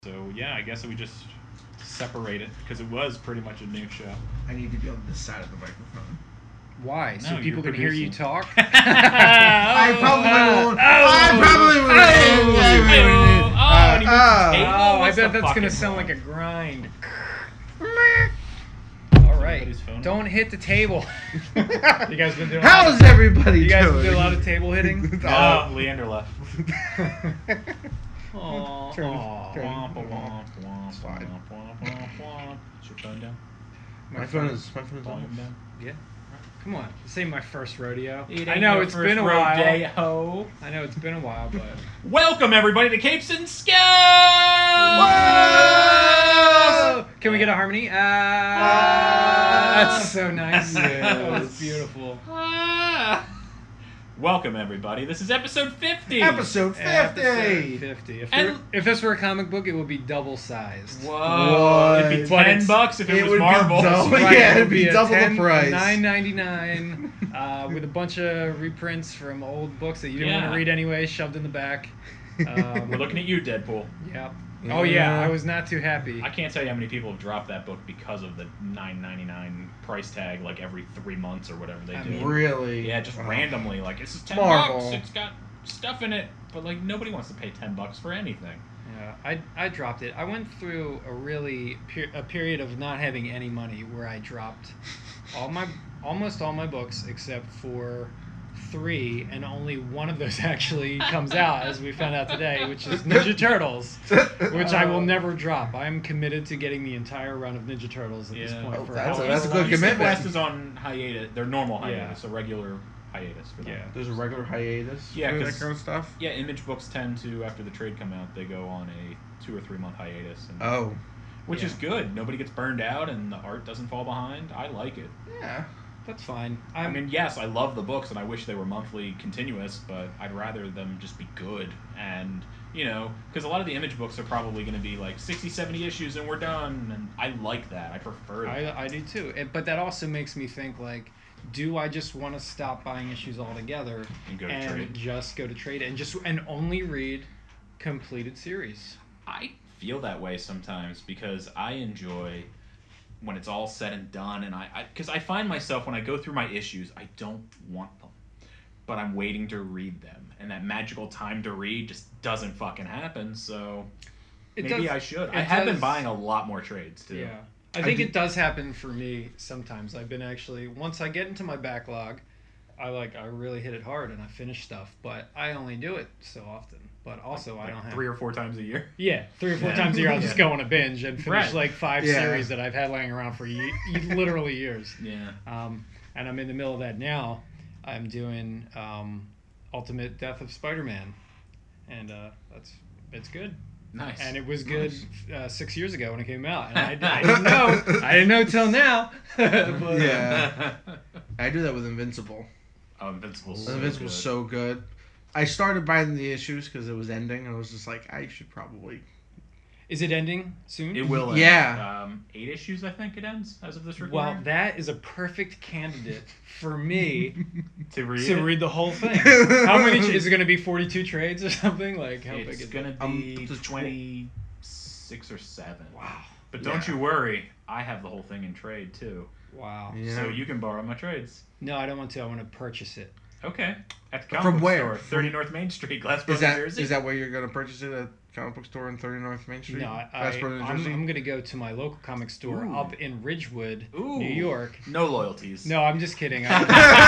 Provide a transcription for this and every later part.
So yeah, I guess we just separate it because it was pretty much a new show. I need to be on this side of the microphone. Why? No, So people can hear you producing. talk? I probably won't. And he moved the table? I What's bet the that's fucking gonna sound point? like a grind. All right, Anybody's phone? don't hit the table. You guys been doing? How's everybody You guys been doing? doing a lot of table hitting? No, Leander left. Aw, Turn. aw. Womp, womp, womp, It's fine. womp, womp, womp, womp. Is your phone down? My phone is Volume on. down? Yeah. Come on, this ain't my first rodeo. It I ain't know your it's first been a while. rodeo. I know it's been a while, but Welcome everybody to Capes and Scouts! Whoa! Can we get a harmony? That's so nice. That was Yes. beautiful. Ah. Welcome everybody. This is episode 50. Episode 50. Episode 50. And- If this were a comic book, it would be double sized. Whoa! It'd be But $10 if it was would be Marvel. double. Right, Yeah, it it'd would be a double the price. $9.99 with a bunch of reprints from old books that you didn't want Yeah. to read anyway, shoved in the back. We're looking at you, Deadpool. Yep. Oh yeah, Yeah. I was not too happy. I can't tell you how many people have dropped that book because of the $9.99 price tag, like every 3 months or whatever they I do. mean, Really? Yeah, just Wow. randomly, like this is $10. Marvel. It's got stuff in it, but like nobody wants to pay $10 for anything. Yeah, I dropped it. I went through a period of not having any money where I dropped almost all my books except for 3, and only one of those actually comes out, as we found out today, which is Ninja Turtles, which I will never drop. I am committed to getting the entire run of Ninja Turtles at this Yeah. point. Oh, for that's how a long. good East and commitment. West is on hiatus. They're normal hiatus, Yeah. a regular hiatus for them. Yeah. There's a regular hiatus Yeah, for that 'cause- kind of stuff? Yeah, Image books tend to, after the trade come out, they go on a 2 or 3 month hiatus, and, Oh. which Yeah. is good. Nobody gets burned out, and the art doesn't fall behind. I like it. Yeah. That's fine. I mean, yes, I love the books, and I wish they were monthly continuous, but I'd rather them just be good. And, you know, because a lot of the Image books are probably going to be like 60, 70 issues, and we're done. And I like that. I prefer that. I do too. But that also makes me think, like, do I just want to stop buying issues altogether And go to trade. just go to trade and only read completed series? I feel that way sometimes because I enjoy when it's all said and done, and because I find myself when I go through my issues, I don't want them, but I'm waiting to read them, and that magical time to read just doesn't fucking happen. So maybe I should. I have been buying a lot more trades too. Yeah. I think it does happen for me sometimes. I've been actually, once I get into my backlog, I really hit it hard and I finish stuff, but I only do it so often. But also I Like don't have 3 or 4 times a year. Yeah, 3 or 4 Yeah. times a year I'll just Yeah. go on a binge and finish Right. like 5 Yeah. series that I've had laying around for literally years. Yeah. And I'm in the middle of that now. I'm doing Ultimate Death of Spider-Man, and it's good. Nice. And it was good 6 years ago when it came out, and I didn't know. I didn't know till now. But, Yeah. I do that with Invincible. Oh, Invincible's Invincible's so good. I started buying the issues because it was ending, and I was just like, I should probably. Is it ending soon? It will end. Yeah. 8 issues, I think it ends as of this Well, recording. that is a perfect candidate for me to read to it. read the whole thing. How many? Is it going to be 42 trades or something? Like how big It's is gonna it? be the 26 or 7. Wow. But don't Yeah. you worry, I have the whole thing in trade too. Wow. Yeah. So you can borrow my trades. No, I don't want to. I want to purchase it. Okay. At the comic From book where? store, 30 North Main Street, Glassboro, Is that New Jersey. is that where you're gonna purchase it at comic book store in 30 North Main Street? No, Glassboro, New Jersey? I'm going to go to my local comic store Ooh. up in Ridgewood, Ooh. New York. No loyalties. No, I'm just kidding. I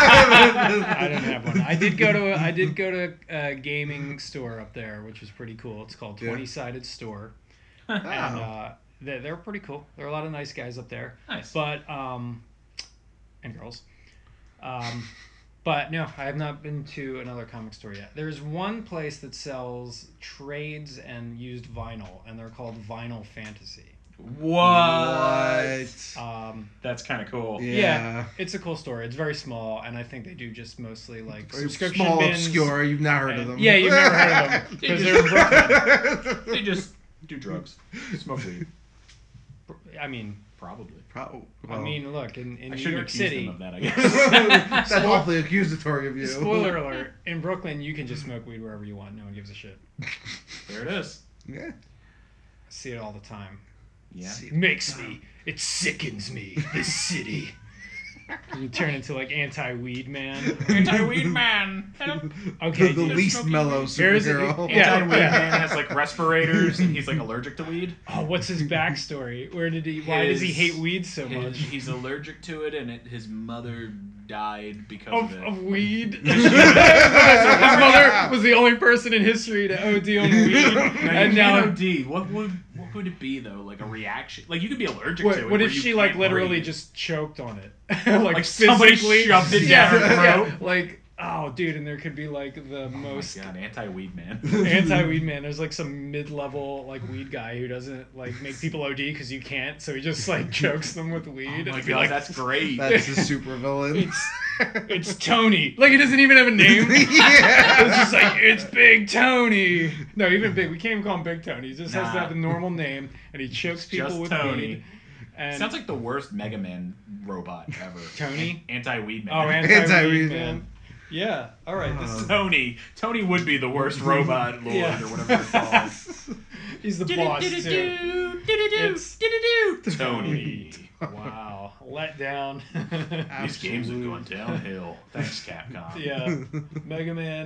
don't have one. I did go to a gaming store up there, which was pretty cool. It's called Yeah. 20 Sided Store, Oh. and they're pretty cool. There are a lot of nice guys up there, Nice. but and girls. But no, I have not been to another comic store yet. There's one place that sells trades and used vinyl, and they're called Vinyl Fantasy. What? That's kind of cool. Yeah. It's a cool store. It's very small, and I think they do just mostly like subscription Small, bins. obscure. You've not heard of and- them. Yeah, you've never heard of them because they're in Brooklyn. They just do drugs. Smoke weed. I mean, Probably. I mean, look in I New shouldn't York accuse City. them of that, I guess. That's awfully accusatory of you. Spoiler alert: in Brooklyn, you can just smoke weed wherever you want. No one gives a shit. There it is. Yeah. See it all the time. Yeah. It sickens me, this city. You turn into like anti-weed man. Anti-weed man. the Okay, dude. least mellow Here's it. superhero. Yeah. Anti-weed man has like respirators and he's like allergic to weed. Oh, what's his backstory? Why does he hate weed so much? He's allergic to it, and his mother died because of it. Of weed. His mother was the only person in history to OD on weed, and now OD. What would it be though? Like a reaction? Like you could be allergic to it. what where if you she like can't literally breathe. just choked on it, Like somebody physically shoved it down her throat? Yeah, like oh, dude, and there could be like the most. Oh my god, anti-weed man. Anti-weed man. There's like some mid-level like weed guy who doesn't like make people OD because you can't, so he just like chokes them with weed. Oh my It'd be god, like, that's great. That's a super villain. it's Tony. Like he doesn't even have a name. Yeah. It's just like it's Big Tony. No, even Big. We can't even call him Big Tony. He just has to Nah. have a normal name, and he chokes people just with Tony. weed. And Sounds like the worst Mega Man robot ever. Tony? Anti-weed man. oh, Anti-weed anti-weed man. man. Yeah. All right. This is, Tony. Tony would be the worst robot lord Yeah. or whatever they're called. he's the boss too. It's- Tony. Wow. Let down. These games are going downhill. Thanks, Capcom. Yeah. Mega Man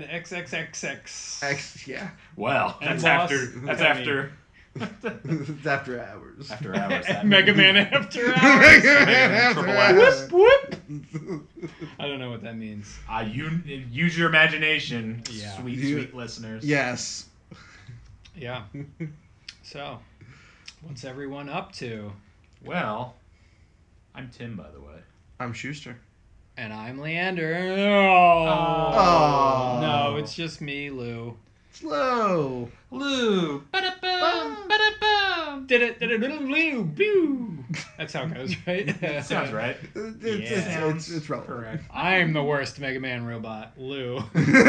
XXXX. Yeah. Well, And that's boss after It's after hours. after hours. That Mega means- Man After Hours. After Triple hours. Whoop. I don't know what that means. Use your imagination, Yeah. sweet listeners. Yes. Yeah. So, what's everyone up to? Well, I'm Tim, by the way. I'm Schuster. And I'm Leander. Oh. Oh. No, it's just me, Lou. Slow. Lou. Ba-da-bum, ba-da-bum. Lou. Boo. That's how it goes, right? Sounds right. It's relevant. Correct. I'm the worst Mega Man robot, Lou.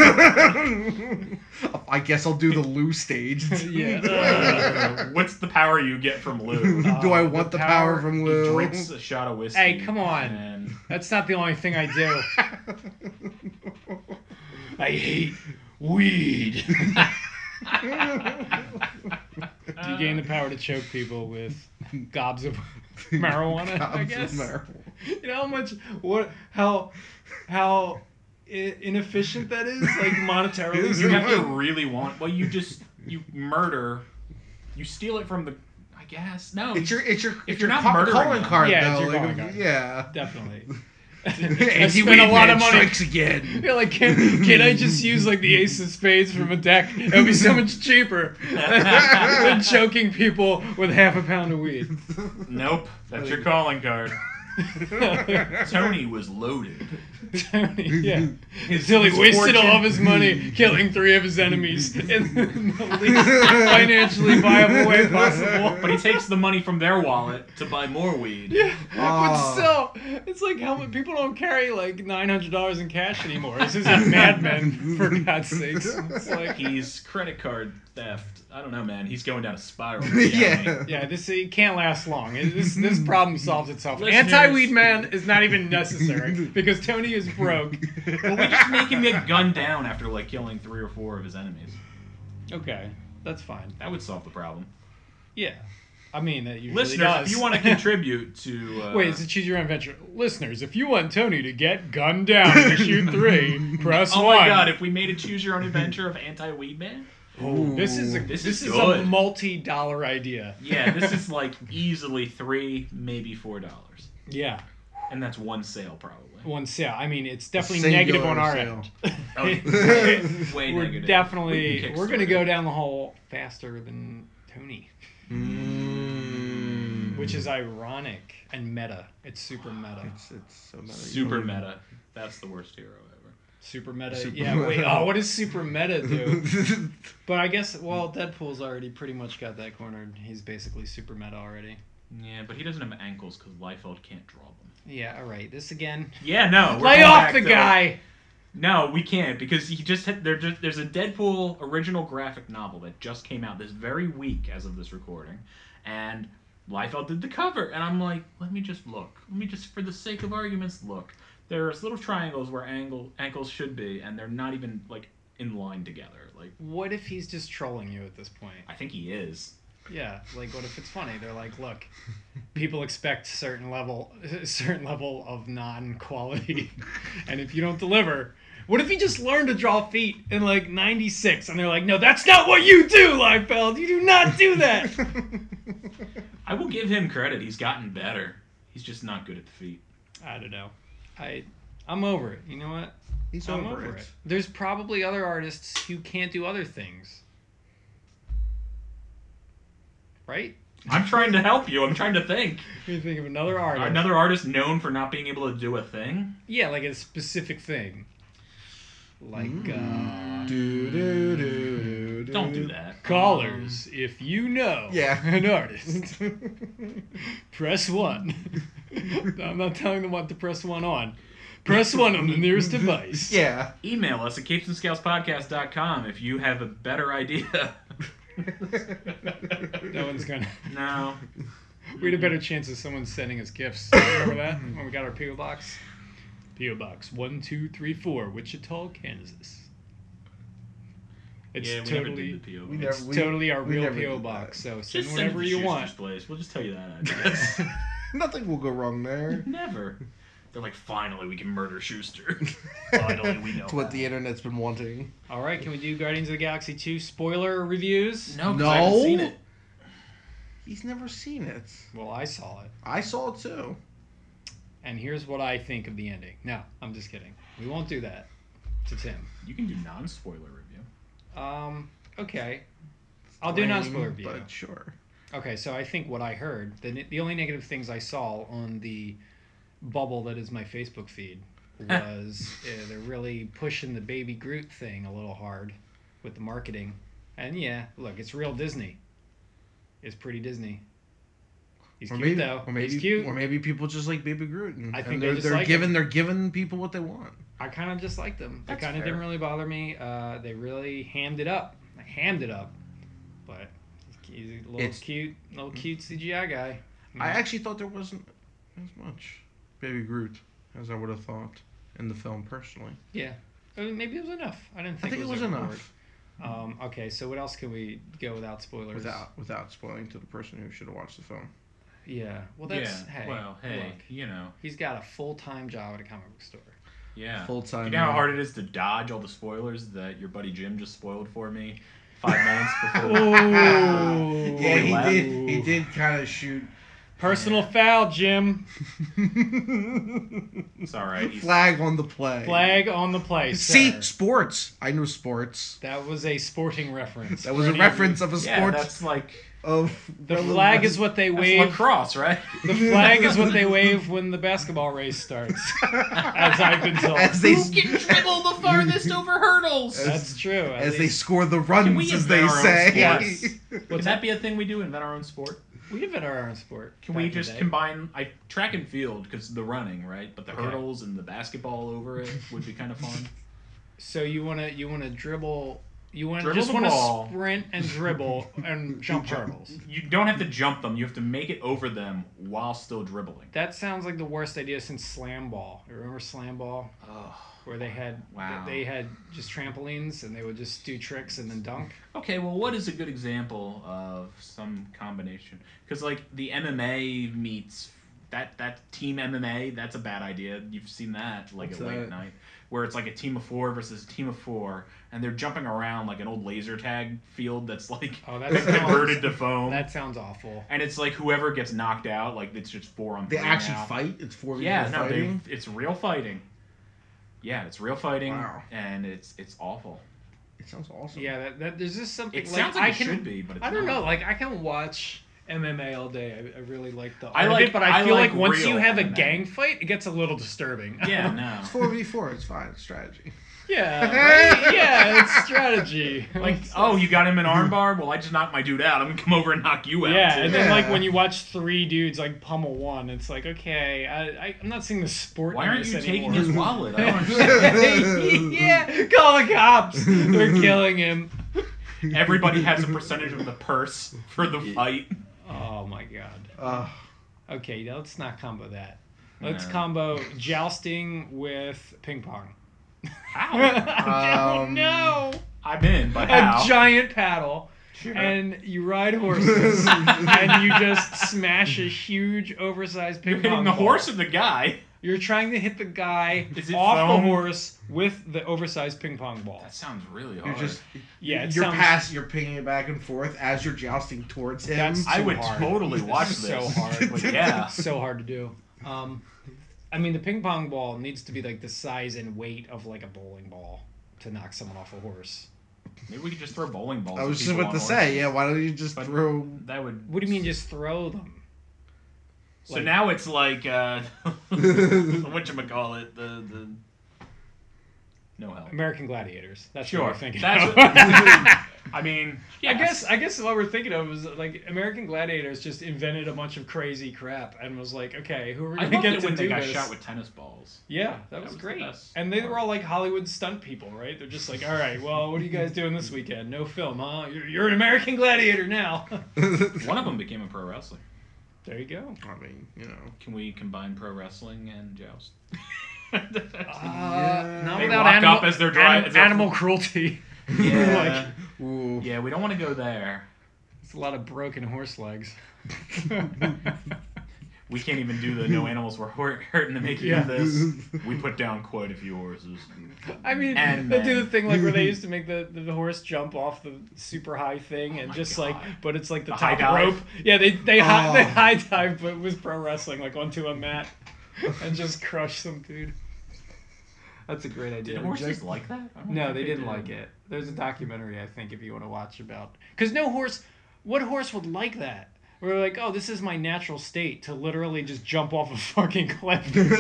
I guess I'll do the Lou stage. Yeah. What's the power you get from Lou? Do I want the power from He Lou? drinks a shot of whiskey. Hey, come on. And That's not the only thing I do. I hate weed. Do you gain the power to choke people with gobs of marijuana? I guess. You know how much how inefficient that is, like monetarily. you have to really want. Well, you murder. You steal it from the. I guess no. It's your If you're not murdering calling them. card Yeah, it's though. your Like, calling card. yeah. Definitely. I spent a lot of money. Strikes again. Yeah, like can I just use like the ace of spades from a deck? It would be so much cheaper than choking people with half a pound of weed. Nope, that's your calling card. Tony was loaded. Tony, yeah. His Until he wasted fortune- all of his money killing 3 of his enemies in the least financially viable way possible. But he takes the money from their wallet to buy more weed. Yeah, but Oh. still, it's like how many people don't carry like $900 in cash anymore. This isn't Mad Men, for God's sakes. It's like, He's credit card theft. I don't know, man. He's going down a spiral. Yeah. yeah, it can't last long. This problem solves itself. Listeners- Anti-weed man is not even necessary because Tony is broke. Well, we just make him get gunned down after like killing 3 or 4 of his enemies. Okay, that's fine. That would solve the problem. Yeah, I mean that usually Listeners, does. if you want to contribute to Wait, it's a choose your own adventure. Listeners, if you want Tony to get gunned down and to shoot 3, press oh 1. my god, if we made a choose your own adventure of anti-weed man? This is a This this is is good. a multi-dollar idea. Yeah, this is like easily $3, maybe $4. Yeah, And that's one sale probably. one sale. I mean, it's definitely Singular negative on our sale. end. Oh, way We're negative. definitely We can going to Kickstarter. go down the hole faster than Tony, Mm. which is ironic and meta. It's super meta. It's so meta. Super meta. That's the worst hero ever. Super meta. Super yeah. meta. Wait. Oh, what does super meta do? But I guess Deadpool's already pretty much got that cornered. He's basically super meta already. Yeah, but he doesn't have ankles because Liefeld can't draw them. Yeah. All right. This again. Yeah, no. we're Lay going off back the to- guy. No, we can't because he just had, there's a Deadpool original graphic novel that just came out this very week as of this recording, and Liefeld did the cover, and I'm like, let me just look. Let me just, for the sake of arguments, look. There's little triangles where ankles should be, and they're not even like in line together. Like, What if he's just trolling you at this point? I think he is. Yeah, like what if it's funny? They're like, look, people expect certain level of non-quality, and if you don't deliver, what if you just learned to draw feet in like '96? And they're like, no, that's not what you do, Liefeld. You do not do that. I will give him credit. He's gotten better. He's just not good at the feet. I don't know. I'm over it. You know what? He's I'm over it. There's probably other artists who can't do other things. Right? I'm trying to help you. I'm trying to think. You think of another artist. Another artist known for not being able to do a thing? Yeah, like a specific thing. Like, Don't do that. Callers, if you know an artist, press 1. I'm not telling them what to press 1 on. Press 1 on the nearest device. Yeah. Email us at capesandScalespodcast.com if you have a better idea. No one's gonna. No. We had a better chance of someone sending us gifts. Remember that? When we got our P.O. Box? P.O. Box 1234, Wichita, Kansas. It's totally, totally our real P.O. Box. So send just whatever you want. Place. We'll just tell you that address. Nothing will go wrong there. Never. They're like, finally, we can murder Schuster. Finally, we know. It's what the internet's been wanting. All right, can we do Guardians of the Galaxy 2 spoiler reviews? No, 'cause I haven't seen it. He's never seen it. Well, I saw it. I saw it too. And here's what I think of the ending. No, I'm just kidding. We won't do that to Tim. You can do non-spoiler review. Okay. I'll do non-spoiler review. But sure. Okay, so I think what I heard, the only negative things I saw on the bubble that is my Facebook feed was they're really pushing the Baby Groot thing a little hard with the marketing. And yeah, look, it's real Disney. It's pretty Disney. He's cute though. He's cute. Or maybe people just like Baby Groot. I think they're just like him. They're giving people what they want. I kind of just like them. They That's kind of fair. didn't really bother me. They really hammed it up. But he's a little cute CGI guy. I actually thought there wasn't as much Baby Groot as I would have thought in the film personally. Yeah. Maybe it was enough. I didn't think I think it was overboard. enough. Okay, so what else can we go without spoilers? Without spoiling to the person who should have watched the film. Yeah. Well, that's look, you know. he's got a full-time job at a comic book store. Yeah. Full-time. You know how hard it is to dodge all the spoilers that your buddy Jim just spoiled for me 5 minutes before. Yeah, he did kind of shoot. Personal foul, Jim. It's all right. Flag on the play. Flag on the play. See, sir. sports. I know sports. That was a sporting reference. That was a reference of a Yeah, sport. that's like The flag is what they wave. lacrosse, right? The flag is what they wave when the basketball race starts. As I've been told. Who can dribble the farthest over hurdles? That's true. As they score the runs, we as invent they our own say. Yes. Would that be a thing we do? Invent our own sport? We invent our own sport. Can we just combine track and field because the running, right? But the hurdles and the basketball over it would be kind of fun. So you wanna dribble? You want Dribble just the want to ball. sprint and dribble and jump hurdles? You don't have to jump them. You have to make it over them while still dribbling. That sounds like the worst idea since slam ball. Remember slam ball? Oh, Where they had just trampolines and they would just do tricks and then dunk. okay, well, what is a good example of some combination? Because like the MMA meets that team MMA, that's a bad idea. You've seen that like What's at late that? night, where it's like a team of 4 versus a team of 4, and they're jumping around like an old laser tag field that's like Oh, that converted to foam. That sounds awful. And it's like whoever gets knocked out, like it's just 4 on 3 They actually now. fight? It's 4 Yeah, people no, fighting? it's real fighting. Yeah, it's real fighting, Wow. and it's awful. It sounds awesome. Yeah, that there's just something. It sounds like I it can, should be, but it's I don't not. know. Like I can watch MMA all day. I really like the. I art of like- it, but I I feel like like once real you have a MMA. gang fight, it gets a little disturbing. Yeah, no. It's 4v4. It's fine. It's strategy. Yeah, right? Yeah, it's strategy. Like, oh, you got him in armbar? Well, I just knocked my dude out. I'm gonna come over and knock you out. Yeah, too. and then like Yeah. when you watch 3 dudes like pummel one, it's like okay, I'm not seeing the sport. Why in aren't this you taking anymore. his wallet? I don't understand. Yeah, call the cops. They're killing him. Everybody has a percentage of the purse for the fight. Oh my god. Okay, now let's not combo that. Let's No. combo jousting with ping pong. How? I don't know. I'm in, but A how? giant paddle. Sure. and you ride horses, and you just smash a huge, oversized ping You're hitting pong the ball. horse or the guy? You're trying to hit the guy Is it off foam? the horse with the oversized ping pong ball. That sounds really You're hard. just Yeah, it you're sounds you're pinging it back and forth as you're jousting towards him. That's I too would hard. totally watch It's this. so hard. But yeah. so hard to do. I mean, the ping pong ball needs to be like the size and weight of like a bowling ball to knock someone off a horse. Maybe we could just throw bowling balls. I at was just people about to on say, horses. yeah. Why don't you just But throw? That would. What do you mean, just throw them? So like- now it's like whatchamacallit, the no help. American Gladiators. That's Sure. what we're thinking. That's of. what, I mean, yes. I guess what we're thinking of is like American Gladiators just invented a bunch of crazy crap and was like, okay, who are we I gonna loved get it to when do they got this? shot with tennis balls. Yeah, that was was the great. best And they part. were all like Hollywood stunt people, right? They're just like, all right, well, what are you guys doing this weekend? No film, huh? You're an American Gladiator now. One of them became a pro wrestler. There you go. I mean, you know. Can we combine pro wrestling and joust? Not They without walk animal, up as they're driving. anim- animal cruelty. Yeah. Ooh. Yeah, we don't want to go there. It's a lot of broken horse legs. We can't even do the no animals were hurt in the making Yeah. of this. We put down quite a few horses. I mean, And they do men. the thing like where they used to make the horse jump off the super high thing and my just God. like, but it's like the A high top dive? rope. Yeah, they Oh. high dive, but it was pro wrestling like onto a mat and just crush some dude. That's a great idea. Did horses like that? I don't No, think they didn't like it. There's a documentary I think if you want to watch about because no horse, what horse would like that? We're like, oh, this is my natural state to literally just jump off a fucking cliff. Don't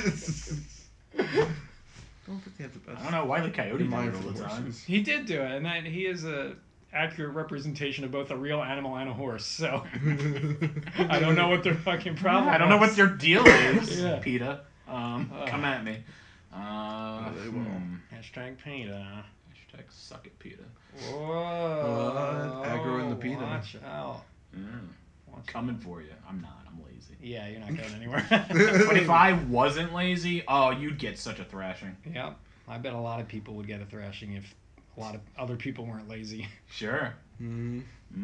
think they have the best. I don't know why the coyote did it mind all for the time. horses. He did do it, and that he is a accurate representation of both a real animal and a horse. So I don't know what their fucking problem. I don't know was. what their deal is, Yeah. PETA. Come at me. they will. Hashtag PETA. Hashtag suck it, PETA. Whoa. What? Aggro in the PETA. Watch out. Watch Coming for you. I'm not. I'm lazy. Yeah, you're not going anywhere. But if I wasn't lazy, oh, you'd get such a thrashing. Yep. I bet a lot of people would get a thrashing if a lot of other people weren't lazy. Sure. Mm.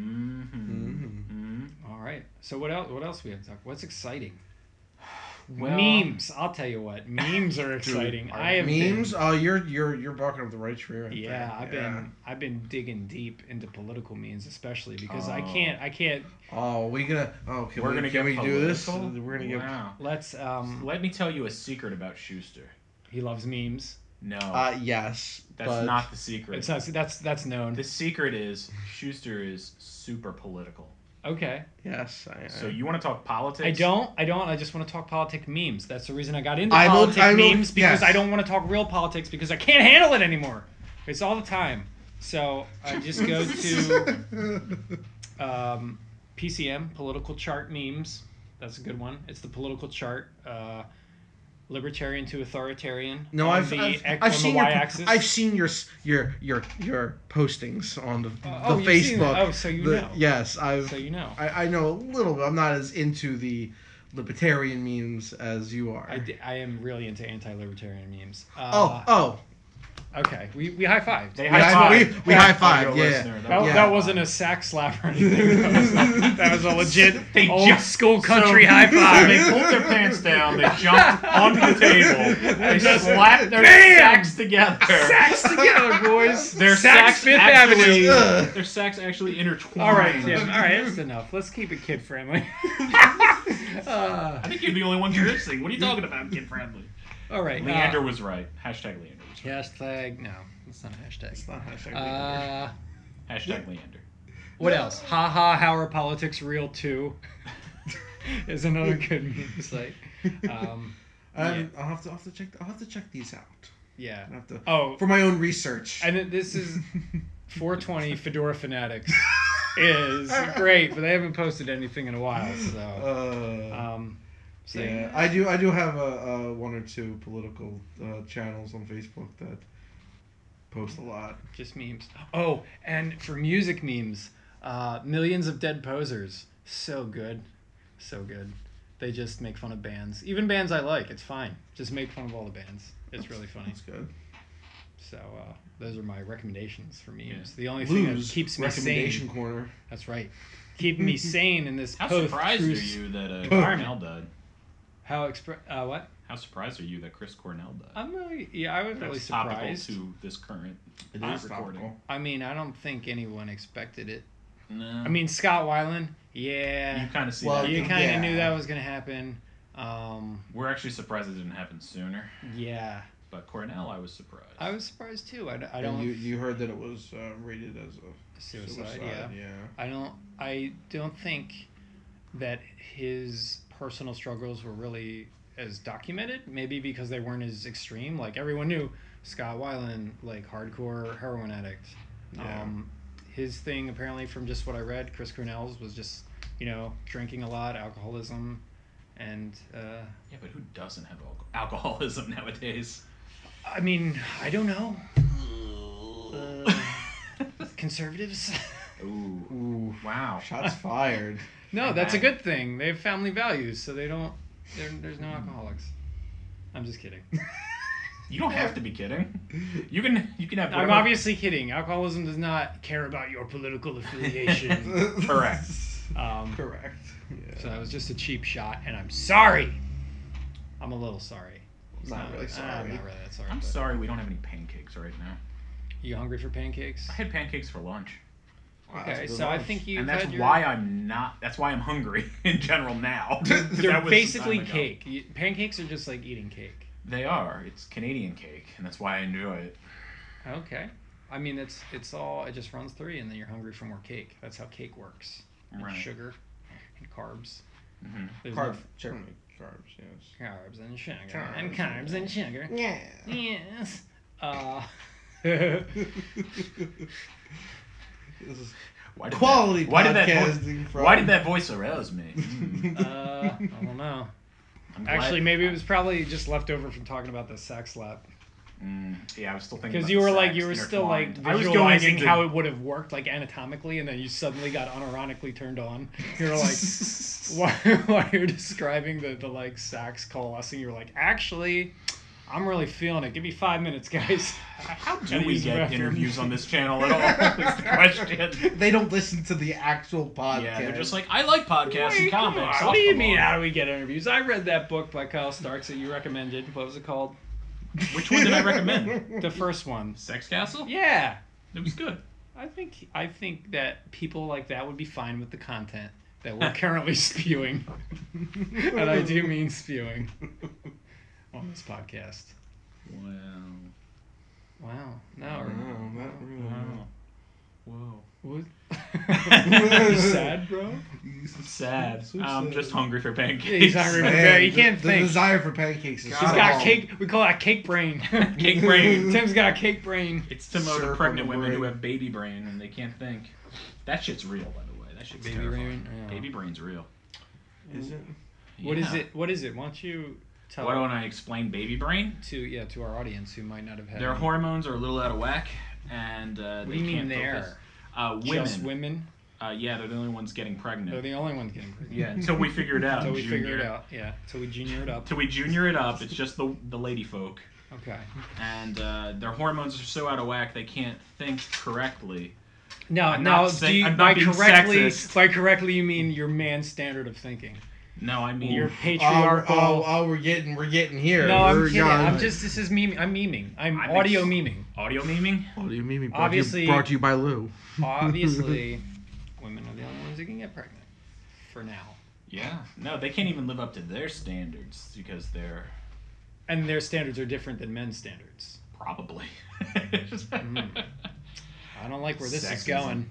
All right. So what else? What else we have to talk? What's exciting? Well- Memes. I'll tell you what. Memes are exciting. I have memes. been- Oh, you're barking up the right tree right yeah, there. I've been digging deep into political memes, especially because I Oh. can't. Oh, we gonna. Oh, can We're we, gonna can get we do this? political? We're gonna get. Wow. Let's. Let me tell you a secret about Schuster. He loves memes. No, Yes. that's but not the secret. It's not, that's known. The secret is Schuster is super political. Okay. Yes. So you want to talk politics? I don't. I just want to talk politics memes. That's the reason I got into I will- politics I will- memes because yes. I don't want to talk real politics because I can't handle it anymore. It's all the time. So I just go to PCM, political chart memes. That's a good one. It's the political chart. Libertarian to authoritarian. No, on I've the I've on seen the your y-axis. I've seen your postings on the you've seen Facebook. that. Oh, so you know. Yes, So you know. I know a little bit. I'm not as into the libertarian memes as you are. I am really into anti-libertarian memes. Oh, Okay, we high-fived. They We high-fived. We high-fived, Audio yeah. listener, That, Yeah. that wasn't a sack slap or anything. That was a legit They old just- school country So- high So five. they pulled their pants down. They jumped onto the table. They just- slapped their Bam! sacks together. Sacks together, boys. Their Sacks sacks Fifth actually, Avenue. Their sacks actually intertwined. All right, Tim. All right, that's enough. Let's keep it kid friendly. I think you're the only one listening. What are you talking about, kid friendly? all right. Leander was right. Hashtag Leander was right. Hashtag no. It's not a hashtag. it's not hashtag. Hashtag Leander. What else? Haha, how are politics real too? Is another good meme site. Yeah. I'll have to check. I'll have to check these out. Yeah. I have to Oh, for my own research. and this is 420 Fedora Fanatics is great, but they haven't posted anything in a while. So, so Yeah, I do have a one or two political channels on Facebook that post a lot. just memes. Oh, and for music memes, Millions of Dead Posers, so good, so good. They just make fun of bands, even bands I like. It's fine. Just make fun of all the bands. It's really funny. That's good. So those are my recommendations for memes. Yeah. The only thing that Lou's keeps me recommendation sane. corner. That's right. Keeping me sane in this How post surprised are you that environment. Cornell died? What? How surprised are you that Chris Cornell died? I'm really, yeah, I was really That's topical surprised. to this current It is recording. topical. I mean, I don't think anyone expected it. No. I mean, Scott Weiland, yeah, you kind of see Well, that. you kind of yeah. knew that was gonna happen. We're actually surprised it didn't happen sooner. Yeah, But Cornell, I was surprised. I was surprised too. I And don't you heard that it was rated as a suicide. Yeah. I don't think that his personal struggles were really as documented. Maybe because they weren't as extreme. Like everyone knew Scott Weiland, like hardcore heroin addict. Yeah. His thing, apparently, from just what I read, Chris Cornell's was just drinking a lot, alcoholism, and Yeah, but who doesn't have alcoholism nowadays? I mean, I don't know. Conservatives. Ooh. Ooh. Wow. Shots fired. No, that's a good thing. They have family values, so they don't. There's no alcoholics. I'm just kidding. You don't have to be kidding. You can have. I'm whatever- obviously kidding. Alcoholism does not care about your political affiliation. Correct. Correct. Yeah. So that was just a cheap shot, and I'm sorry. I'm a little sorry. It's Not really sorry. I'm not really that sorry. I'm but- sorry we don't have any pancakes right now. You hungry for pancakes? I had pancakes for lunch. Wow, that's Okay, a good so I lunch. think you. And that's why I'm not. That's why I'm hungry in general now. They're That was basically some time ago. cake. Pancakes are just like eating cake. They are. It's Canadian cake, and that's why I enjoy it. Okay. I mean, it's all. It just runs through you, and then you're hungry for more cake. That's how cake works. And Right. Sugar and carbs. Hmm There's Carb, generally carbs, yes. no carbs and sugar Carbs, and carbs and sugar. Yeah. Yes. This is Why did quality that, why did that podcasting from. Why did that voice arouse me? Mm. I don't know. I'm glad- Actually, maybe it was probably just left over from talking about the sex lap. Yeah, I was still thinking. Because about you were the like, sex you were still like intertwined. I was going visualizing into how it would have worked like anatomically, and then you suddenly got unironically turned on. You were like, while you're describing the like sax coalescing, you were like, actually, I'm really feeling it. Give me 5 minutes, guys. How do Gotta we use the get bathroom. interviews on this channel at all? Is the question. They don't listen to the actual podcast. Yeah, they're just like, I like podcasts and Wait, come comics. on. I'll What do you come mean? on." How do we get interviews? I read that book by Kyle Starks that you recommended. What was it called? Which one did I recommend? The first one. Sex Castle? Yeah. It was good. I think that people like that would be fine with the content that we're currently spewing. And I do mean spewing on this podcast. Wow. Wow. No. Wow, not really. Wow. Whoa. What? You sad, bro? Sad. So I'm sad. just hungry for pancakes. He's hungry for Man, He can't the think. desire for pancakes is He's God. got strong. cake. We call that cake brain. Cake brain. Tim's got cake brain. It's to motor Syrup pregnant on the women who brain. have baby brain and they can't think. That shit's real, by the way. That shit's Baby terrifying. brain? Yeah. Baby brain's real. Is it? What is Yeah. it? What is it? Why don't you tell Why don't I explain baby brain? to our audience who might not have had Their any- hormones are a little out of whack, and What they do you mean can't there? focus. Women. Just women? Yeah, they're the only ones getting They're pregnant. the only ones getting pregnant. Yeah, until we figure it out. Until we junior. figure it out. Yeah. Until we junior it up. Till we junior it up, it's just the lady folk. Okay. And their hormones are so out of whack they can't think correctly. No, I'm no. not saying- Do you, I'm by not being correctly, sexist. by correctly, you mean your man's standard of thinking? No, I mean Your patriarchal. we're getting here. no, I'm We're kidding. gone. This is meme. I'm memeing. I'm I'm audio ex- memeing. audio memeing. What do you mean? Obviously- brought to you by Lou. Obviously, women are the only ones who can get pregnant. For now. Yeah. No, they can't even live up to their standards because they're And their standards are different than men's standards. probably. I don't like where this is Sexism. going.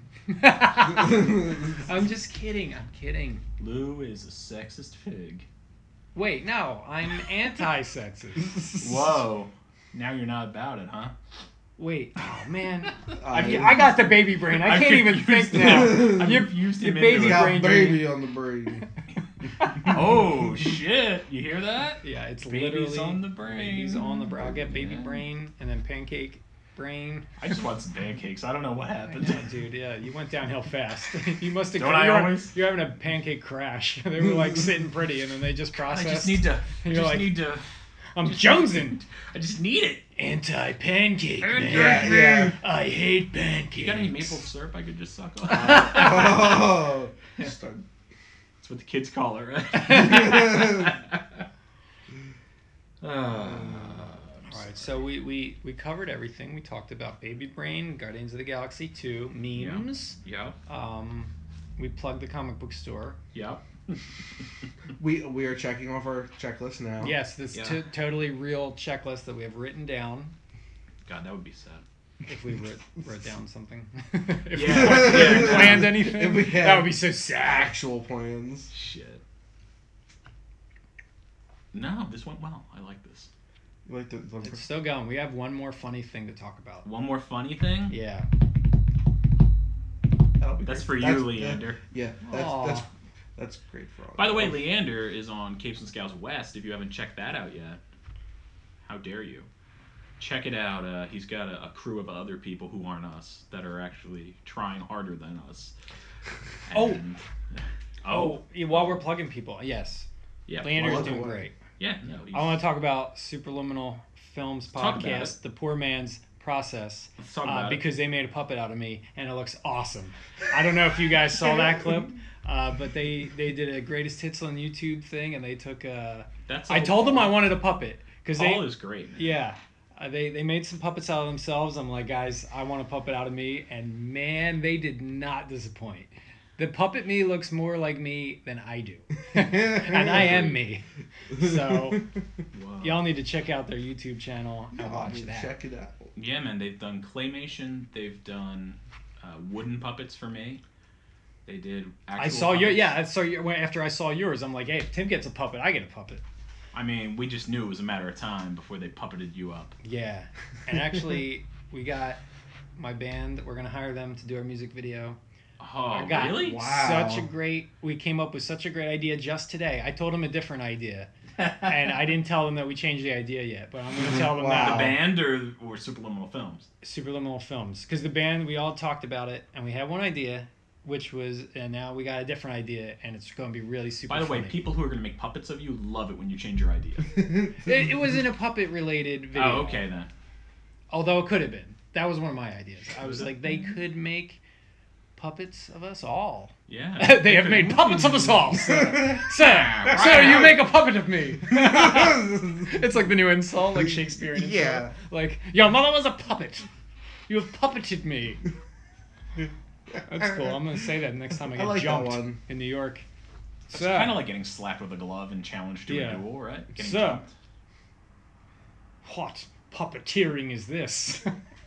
I'm just kidding. I'm kidding. Lou is a sexist pig. Wait, no. I'm anti-sexist. Whoa. Now you're not about it, huh? Wait. Oh, man. I- I got the baby brain. I I've can't even confused think him. now. I've Your confused him baby into it. got brain baby on the brain. Oh shit! You hear that? Yeah, it's Baby's literally on the brain. Baby's on the brain. I'll get baby Yeah. brain and then pancake brain. I just want some pancakes. I don't know what happened. Yeah, dude, yeah, you went downhill fast. You must have. Don't I always? You're having a pancake crash. They were like sitting pretty, and then they just I processed. just need to. You're Just like- need to. I'm jonesing. I just need it. Anti-pancake, man. Yeah. I hate pancakes. You got any maple syrup I could just suck on? Oh. Start. That's what the kids call it, right? All right, so we covered everything. We talked about Baby Brain, Guardians of the Galaxy 2, memes. Yep. We plugged the comic book store. Yep. We are checking off our checklist now. Yes, this totally real checklist that we have written down. God, that would be sad. If we wrote down something. Yeah. If we planned anything, If we had that would be so sad. Actual plans. Shit. No, this went well. I like this. You like the It's still going. We have one more funny thing to talk about. One more funny thing? Yeah. That'll be That's great. for you, Leander. That's great for all. By the way, Leander is on Capes and Scouts West. If you haven't checked that out yet, how dare you? Check it out. He's got a crew of other people who aren't us that are actually trying harder than us. And, While we're plugging people, yes. Yeah. Leander's plug doing away. great. Yeah. No, I want to talk about Superliminal Films Talk about podcast, The Poor Man's Process, Let's talk about it. because they made a puppet out of me and it looks awesome. I don't know if you guys saw that clip, but they did a greatest hits on YouTube thing and they took. I told them I wanted a puppet because Paul is great. Man. Yeah. They made some puppets out of themselves. I'm like, guys, I want a puppet out of me, and man, they did not disappoint. The puppet me looks more like me than I do, and I am me. So y'all need to check out their YouTube channel and watch that. Check it out. Yeah, man. They've done claymation. They've done wooden puppets for me. They did. Actual I saw your puppets. after I saw yours, I'm like, hey, if Tim gets a puppet, I get a puppet. I mean, we just knew it was a matter of time before they puppeted you up. Yeah, and actually, we got my band. We're gonna hire them to do our music video. Oh, God, really? Wow. We came up with such a great idea just today. I told them a different idea, and I didn't tell them that we changed the idea yet, but I'm gonna tell them Wow. now. The band or Superliminal Films? Superliminal Films, because the band, we all talked about it, and we had one idea, which was, and now we got a different idea, and it's going to be really super By the way, funny. people who are going to make puppets of you love it when you change your idea. It wasn't a puppet-related video. Oh, okay then. Although it could have been. That was one of my ideas. I was like, they could make puppets of us all. Yeah. They have made puppets of us all, sir. Sir, you make a puppet of me. It's like the new insult, like Shakespearean insult. Yeah. Like, your mother was a puppet. You have puppeted me. That's cool. I'm going to say that next time I get like that jumped one. in New York. It's kind of like getting slapped with a glove and challenged to a duel, right? Getting Sir. jumped. What puppeteering is this?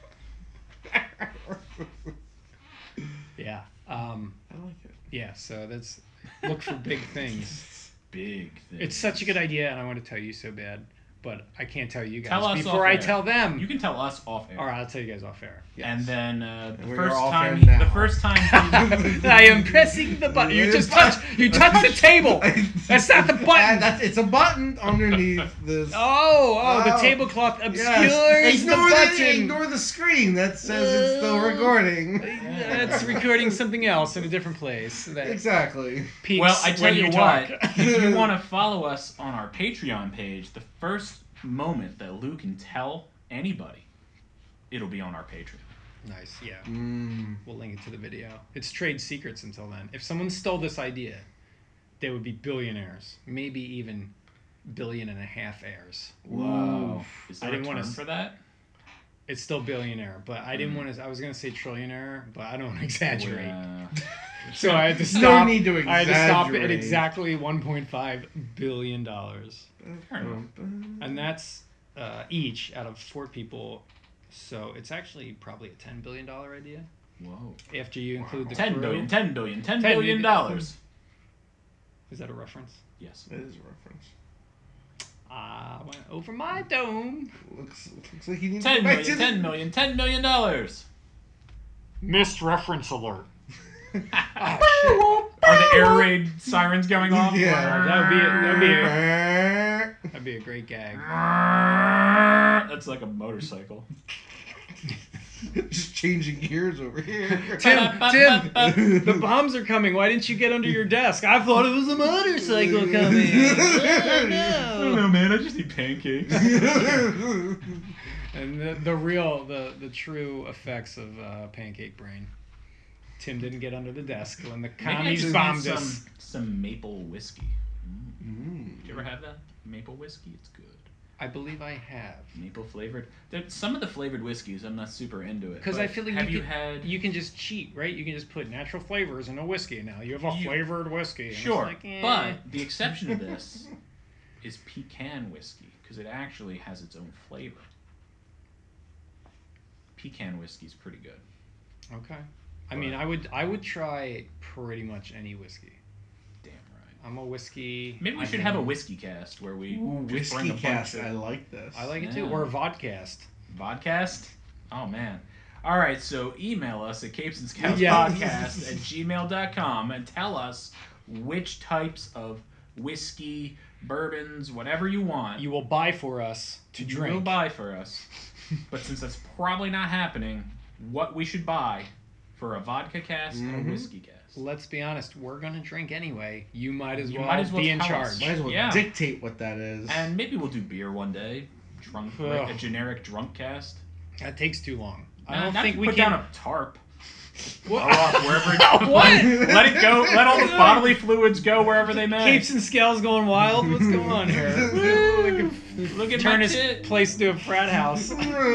Yeah. I like it. Yeah, so that's... Look for big things. Big thing. It's such a good idea, and I want to tell you so bad, but I can't tell you guys Tell us before off I air. tell them. You can tell us off air. All right, I'll tell you guys off air. And then we the are first off time, air now. the first time, I am pressing the button. You just touch the table. That's not the button. It's a button underneath this. Oh, the Wow. tablecloth obscures Yes. the button. Ignore the screen that says it's still recording. It's recording something else in a different place. That Exactly. peaks well, I tell when you talk. what, if you want to follow us on our Patreon page, the first moment that Lou can tell anybody, it'll be on our Patreon. Nice, yeah. Mm. We'll link it to the video. It's trade secrets until then. If someone stole this idea, they would be billionaires. Maybe even $1.5 billion heirs. Whoa. Is there I didn't a wanna term s- for that? It's still billionaire, but I didn't want to. I was gonna say trillionaire, but I don't want to exaggerate. Yeah. So I had to No stop. need to I had to stop at exaggerate. exactly $1.5 billion, Fair enough. and that's each out of 4 people. So it's actually probably a $10 billion idea Whoa. after you include the 10 crew. billion, 10 billion, $10 10 billion dollars. Is that a reference? Yes. That is a reference. I went over my dome. Looks like you need 10 to go back million, to 10 million, $10 million dollars. Missed reference alert. Are the air raid sirens going off? Yeah. That'd be a great gag. That's like a motorcycle. Just changing gears over here. Tim, the bombs are coming. Why didn't you get under your desk? I thought it was a motorcycle coming. Oh, I don't no. know, man. I just eat pancakes. And the true effects of pancake brain. Tim didn't get under the desk when the Maybe I commies just bombed need us. some maple whiskey. Mm. Did you ever have that? Maple whiskey? It's good. I believe I have. Maple flavored. Some of the flavored whiskeys, I'm not super into it. Because but I feel like have you can just cheat, right? You can just put natural flavors in a whiskey now. You have a flavored whiskey. And Sure, it's like, but the exception to this is pecan whiskey because it actually has its own flavor. Pecan whiskey's pretty good. Okay. I mean, I would try pretty much any whiskey. Damn right. I'm a whiskey. Maybe we should have a whiskey cast where we just bring Whiskey a bunch cast. of I like this. I like it too. Yeah. Or a vodcast. vodcast. Oh man. All right, so email us at capesandskouspodcast at gmail.com and tell us which types of whiskey, bourbons, whatever you want, You will buy for us to you drink. will buy for us. But since that's probably not happening, what we should buy for a vodka cast and a whiskey cast. Let's be honest. We're gonna drink anyway. You might as You well, might as well be in tell charge. us. Might as well Yeah. dictate what that is. And maybe we'll do beer one day. Drunk, Ugh. a generic drunk cast. That takes too long. I Nah, don't not think to we put can. down a tarp. What? Blow off wherever it What? Let it go. Let all the bodily fluids go wherever they may. Capes and scales going wild. What's going on here? Look at Turn my his tit. place into a frat house.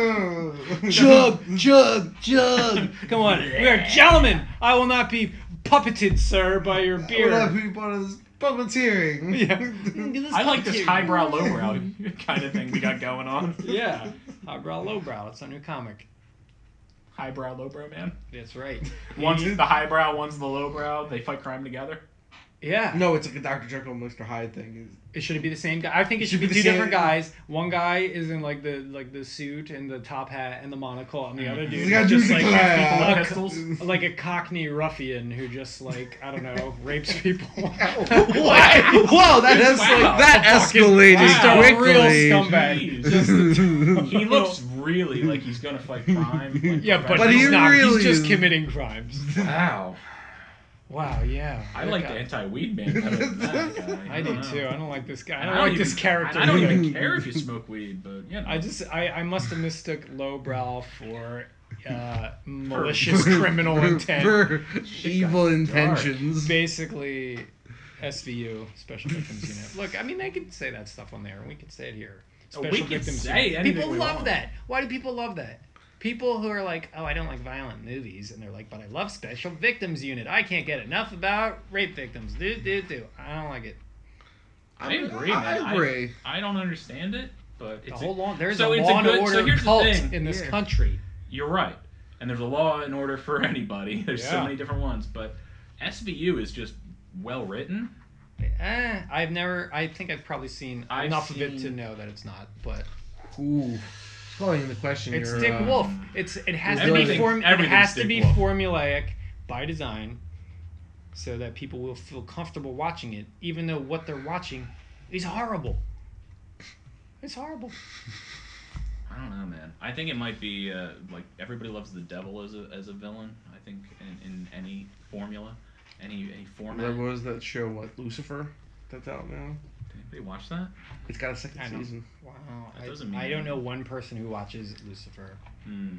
Chug. chug. Come on, we are gentlemen. I will not be puppeted, sir, by your beer. What up, people? This puppeteering. Yeah. I like this highbrow, lowbrow kind of thing we got going on. Yeah. Highbrow, lowbrow. It's our new comic. Highbrow, lowbrow, man. That's right. One's the highbrow, one's the lowbrow. They fight crime together. Yeah. No, it's like a Dr. Jekyll and Mr. Hyde thing. It should be the same guy. I think it should be the two same- different guys. One guy is in like the suit and the top hat and the monocle, and the other dude He's is got just two like people with pistols. like a Cockney ruffian who just like I don't know rapes people. What? Whoa, that is Wow. that escalated Just a quickly. real scumbag. Jeez. He looks really like he's gonna fight crime. Like, Yeah, but, But he's he not. really He's just is. committing crimes. wow. Wow. Yeah. I like the Okay. anti-weed man better than that guy. I do don't know. too. I don't like this guy. I And don't like this even- character. and I don't either. even care if you smoke weed, but you know. I must have mistook lowbrow for malicious criminal intent. For evil intentions. Basically, SVU, Special Victims Unit. Look, I mean, they could say that stuff on there, and we could say it here. Oh, we could say anything People we love want. that. Why do people love that? People who are like, oh, I don't like violent movies, and they're like, but I love Special Victims Unit. I can't get enough about rape victims. Do. I don't like it. I agree, man. I agree. I don't understand it, but it's There's so a it's law a and good- so order here's the cult thing. in this Yeah. country. You're right. And there's a law and order for anybody. There's so Yeah. many different ones, but SVU is just well written. I think I've probably seen I've enough of it to seen- know that it's not, but Ooh. Calling the question. it's your, Dick Wolf. It has to be Everything- it everything's has to Dick be Wolf. formulaic by design, so that people will feel comfortable watching it, even though what they're watching is horrible. It's horrible. I don't know, man. I think it might be like everybody loves the devil as a villain. I think in any formula, any format. There was that show, what, Lucifer? That's out now. Did anybody watch that? It's got a second I know. season. Wow. That doesn't mean I don't know anything. one person who watches Lucifer. Hmm.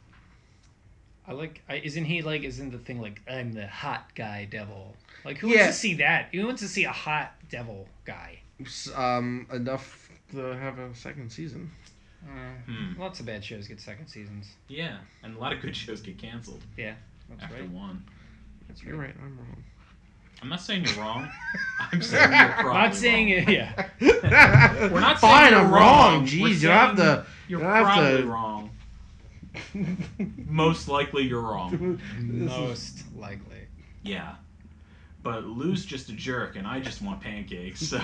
Isn't the thing like I'm the hot guy devil? Like who Yeah. wants to see that? Who wants to see a hot devil guy? Enough to have a second season. Lots of bad shows get second seasons. Yeah, and a lot of good shows get canceled Yeah, that's after right. one. That's You're right, I'm wrong. I'm not saying you're wrong. I'm saying you're probably Not saying wrong. it. Yeah. We're not Fine, saying you're I'm wrong. We're Jeez, you don't have saying to. You're you don't have probably to- wrong. Most likely you're wrong. Most likely. Yeah. But Lou's just a jerk, and I just want pancakes. So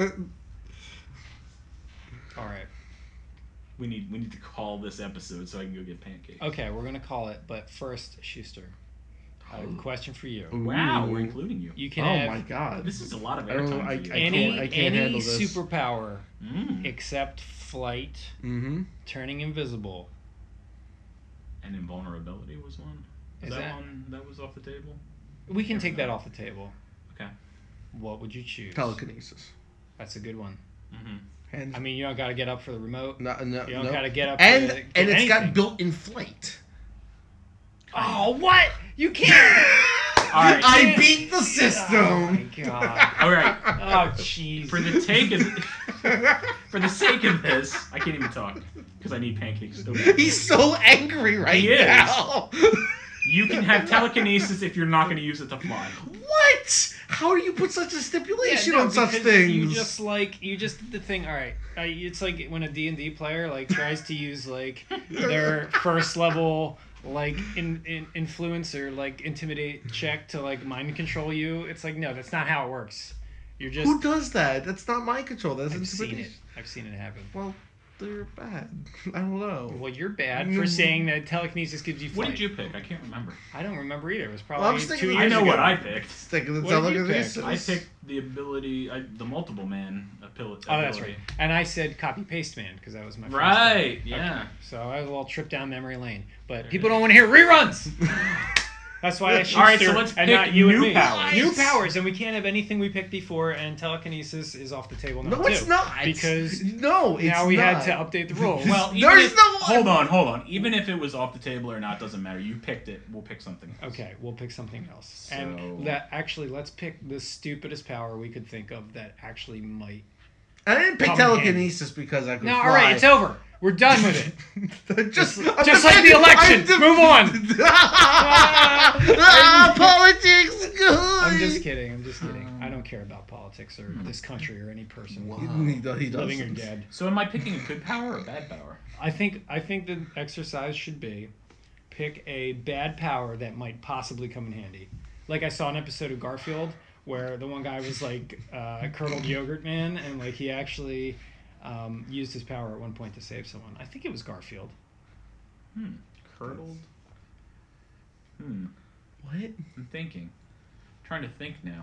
All right. we need to call this episode so I can go get pancakes. Okay, we're gonna call it, but first, Schuster, I have a question for you. Wow, Ooh. we're including you. You can Oh have my god. This is a lot of I don't- airtime I- for you. I any can't any handle this. superpower Mm. except flight, Mm-hmm. turning invisible, And invulnerability was one. Is that that- one that was off the table? We can take that off the table. Okay. What would you choose? Telekinesis. That's a good one. Mm-hmm. Hands. I mean, you don't got to get up for the remote. No, You don't no. got to get up And for the, and it's anything. got built-in flight. Oh, what? You can't. All right. I beat the Oh, system. my God. All right. Oh, jeez. For the sake of this, I can't even talk because I need pancakes. So bad. He's so angry right He is. now. You can have telekinesis if you're not going to use it to fly. What? How do you put such a stipulation no, on such because things? You just did the thing. All right, it's like when a D&D player like tries to use like their first level like influence or like intimidate check to like mind control you. It's like, no, that's not how it works. You're just Who does that? That's not mind control. That's I've seen it. intimidation. I've seen it happen. Well, they're bad. I don't know. Well, you're bad for saying that telekinesis gives you What flight. did you pick? I can't remember. I don't remember either. It was Well, I probably was 2 thinking- years I know ago. what I picked. Stick with the What did you telekinesis. I picked the ability, the multiple man ability. Oh, that's right. And I said copy paste man because that was my first one. Right, yeah. So I was a little trip down memory lane. But people don't want to hear reruns. That's why I shoot All right, so Stuart let's and pick not you and new me. powers. New powers, and we can't have anything we picked before. And telekinesis is off the table now No, too. it's not. Because no, it's now we not. had to update the rules. Well, even There's if, no- hold on. Even if it was off the table or not, doesn't matter. You picked it. We'll pick something else. Okay, we'll pick something else. So- And let's pick the stupidest power we could think of that actually might. I didn't pick Come in telekinesis because I could No, fly. all right, it's over. We're done with it. just Just like the election. Move on. Politics. I'm just kidding. I don't care about politics or this country or any person, He does. living or dead. So am I picking a good power or a bad power? I think the exercise should be pick a bad power that might possibly come in handy. Like I saw an episode of Garfield where the one guy was like curdled yogurt man, and like he actually used his power at one point to save someone. I think it was Garfield. Curdled? What? I'm thinking. Trying to think now.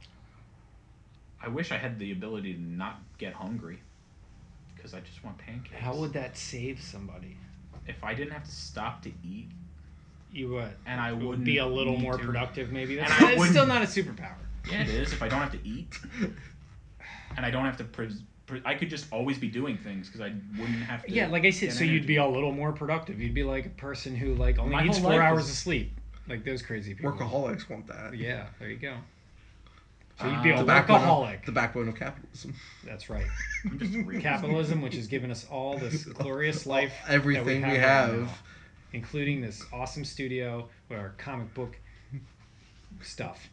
I wish I had the ability to not get hungry. Because I just want pancakes. How would that save somebody? If I didn't have to stop to eat, You would. and I It would wouldn't be a little need more to- productive, maybe. And That's I it's wouldn't- still not a superpower. Yeah, it is. If I don't have to eat, and I don't have to, I could just always be doing things because I wouldn't have to. Yeah, like I said, get so you'd energy. be a little more productive. You'd be like a person who like only My needs whole 4 life hours is- of sleep, like those crazy people. Workaholics want that. Yeah, there you go. So you'd be a The workaholic. The backbone of capitalism. That's right. I'm just reading. Capitalism, which has given us all this glorious life, Everything that we right have. now, including this awesome studio with our comic book stuff.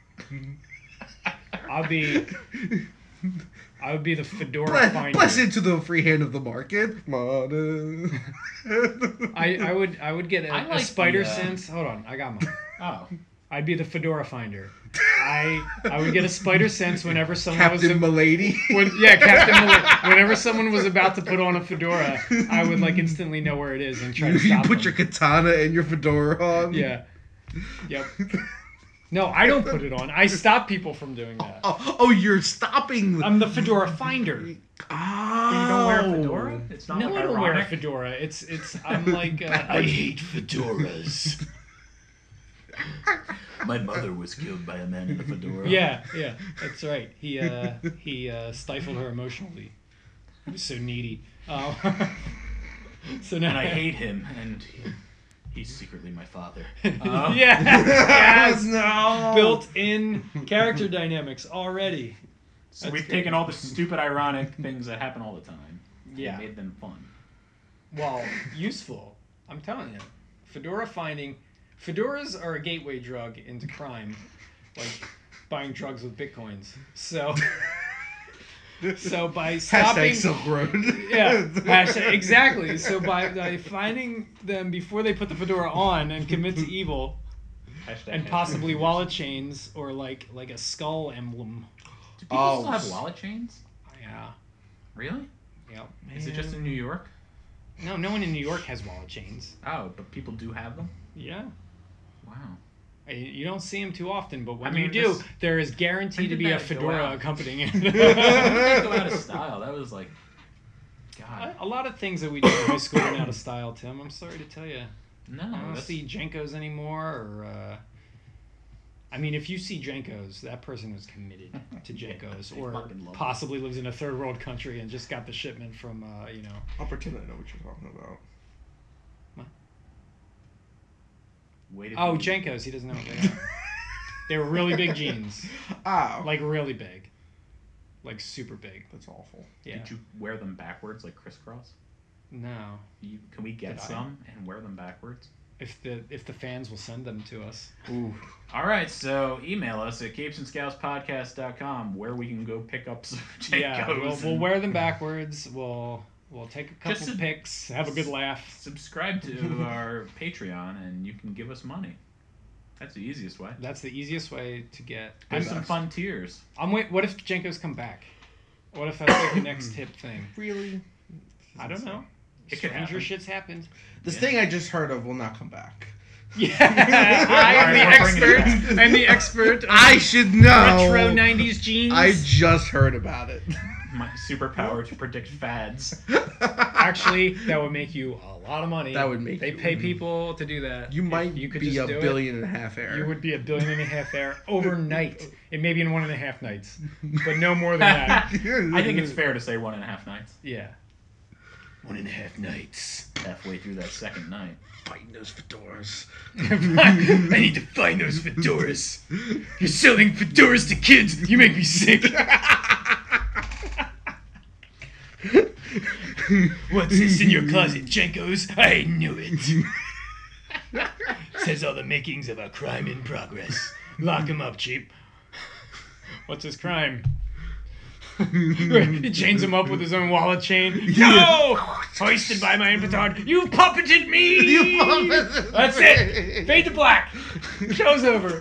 I would be the fedora finder. Blessed to the free hand of the market. Modern. I would get I a like spider the, sense. Hold on, I got mine. Oh, I'd be the fedora finder. I would get a spider sense whenever someone was Captain Milady. Captain Miller. Whenever someone was about to put on a fedora, I would like instantly know where it is and try to You stop put them. your katana and your fedora on. Yeah. Yep. No, I don't put it on. I stop people from doing that. Oh, you're stopping. I'm the fedora finder. Oh. you don't wear a fedora? It's not No, like I don't wear a ironic. fedora. It's. I'm like. I hate fedoras. My mother was killed by a man in a fedora. Yeah, that's right. He stifled her emotionally. He was so needy. So now And I hate him, and he's secretly my father. yes, No. built-in character dynamics already. So That's we've good. taken all the stupid, ironic things that happen all the time. Yeah. And made them fun. Well, useful. I'm telling you, fedora finding. Fedoras are a gateway drug into crime, like buying drugs with bitcoins. So by stopping. Hashtag Silk Road. Yeah, exactly. So by finding them before they put the fedora on and commit to evil, and possibly wallet chains or like a skull emblem. Do people still have wallet chains? Yeah. Really? Yep. Is it just in New York? No one in New York has wallet chains. Oh, but people do have them? Yeah. Wow. You don't see them too often, but when I mean, you do, this- there is guaranteed to when be did a that go fedora out? accompanying When did they go out it. of style? That was like, God. A lot of things that we did in high school went out of style, Tim. I'm sorry to tell you. No, I don't that's- see Jenkos anymore. Or, I mean, if you see Jenkos, that person is committed to Jenkos, they or fucking love it. possibly lives in a third world country and just got the shipment from, I'll pretend I know what you're talking about. Way to Oh, be- Jenkos. He doesn't know what they are. They were really big jeans, Oh. like really big, like super big. That's awful. Yeah. Did you wear them backwards like crisscross? No. Can we get Did I? some and wear them backwards? If the fans will send them to us. Ooh. All right, so email us at capesandscouspodcast.com where we can go pick up some Jenkos. Yeah, we'll and wear them backwards. We'll take a couple Just to- pics, have a good laugh. subscribe to our Patreon and you can give us money. That's the easiest way. That's the easiest way to get. There's some fun tiers. What if Jenkos come back? What if that's like the next hip thing? Really? I don't know. It could Stranger happen. shit's happened. This Yeah. thing I just heard of will not come back. Yeah, I am the Alright, we're bringing it expert. I'm the expert. On I should know. retro '90s jeans. I just heard about it. My superpower to predict fads. Actually, that would make you a lot of money. That would make They you- pay people to do that. You If might you could be just a do billion and a half heir. It, you would be $1.5 billion there overnight, and maybe in 1.5 nights, but no more than that. I think it's fair to say 1.5 nights. Yeah. 1.5 nights. Halfway through that second night. Fighting those fedoras. I need to find those fedoras. You're selling fedoras to kids. You make me sick. What's this in your closet, Jenkos? I knew it. Says all the makings of a crime in progress. Lock him up, cheap. What's his crime? He chains him up with his own wallet chain. No! Hoisted by my own petard. You puppeted me! You puppeted That's me. it! Fade to black. Show's over.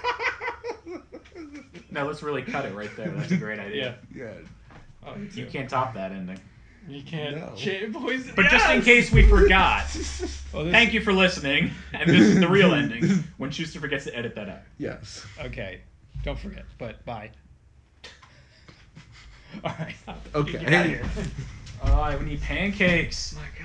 No, let's really cut it right there. That's a great idea. Yeah. Oh, You can't top that ending. You can't. No. Poison. But just in case we forgot, Oh, this- thank you for listening. And this is the real ending when Schuster forgets to edit that out. Yes. Okay. Don't forget. But bye. All right. Okay. Get out of here. Oh, I need pancakes. My